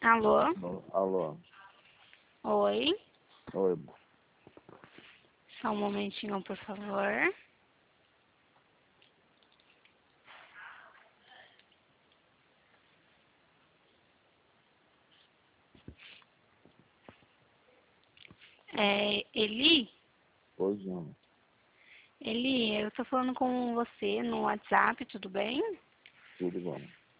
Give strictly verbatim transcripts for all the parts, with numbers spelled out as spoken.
Alô? Alô? Alô? Oi? Oi. Só um momentinho, por favor. É, Eli? Oi, João. Eli, eu tô falando com você no WhatsApp, tudo bem? Tudo bom?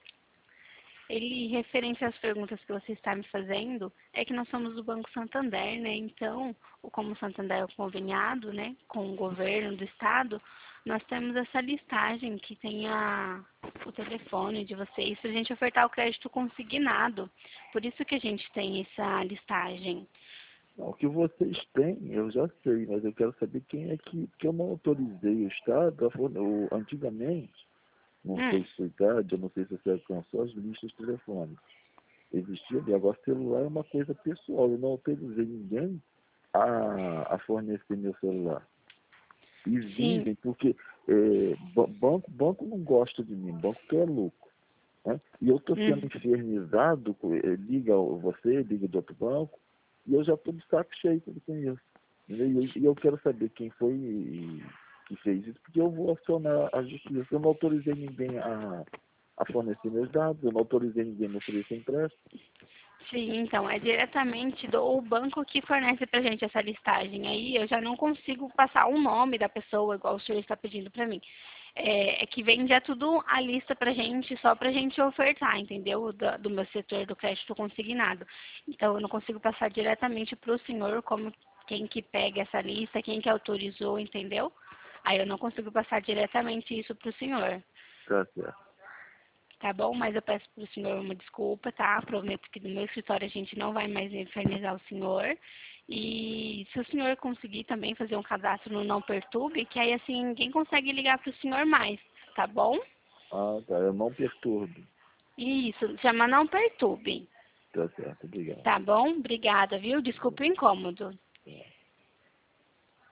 Ele, referente às perguntas que você está me fazendo, é que nós somos do Banco Santander, né? Então, o como o Santander é conveniado, né, com o governo do estado, nós temos essa listagem que tem a, o telefone de vocês para a gente ofertar o crédito consignado. Por isso que a gente tem essa listagem. Não, o que vocês têm, eu já sei, mas eu quero saber quem é que... Porque eu não autorizei o Estado, a forne- o- antigamente, não Hum, sei se foi idade, eu não sei se você alcançou as listas telefônicas. Existia ali, agora celular é uma coisa pessoal, eu não autorizei ninguém a, a fornecer meu celular. E sim. vivem, porque é, ba- banco, banco não gosta de mim, banco quer lucro. Né? E eu estou sendo Hum. infernizado, com- eh, liga o- você, liga do outro banco, e eu já estou de saco cheio tudo com isso. Entendeu? E eu, e eu quero saber quem foi e- que fez isso, porque eu vou acionar a justiça. Eu não autorizei ninguém a, a fornecer meus dados, eu não autorizei ninguém a me oferecer empréstimo. Sim, então, é diretamente do o banco que fornece pra gente essa listagem. Aí eu já não consigo passar o nome da pessoa, igual o senhor está pedindo pra mim. É, é que vem já tudo a lista pra gente, só pra gente ofertar, entendeu? Do, do meu setor do crédito consignado. Então, eu não consigo passar diretamente pro senhor como quem que pega essa lista, quem que autorizou, entendeu? Aí eu não consigo passar diretamente isso pro senhor. Tá certo. Tá bom? Mas eu peço pro senhor uma desculpa, tá? Prometo que no meu escritório a gente não vai mais infernizar o senhor. E se o senhor conseguir também fazer um cadastro no Não Perturbe, que aí assim ninguém consegue ligar pro senhor mais, tá bom? Ah, tá. Eu não perturbo. Isso, chama Não Perturbe, Tá certo, obrigado. tá bom? Obrigada, viu? Desculpe o incômodo. É.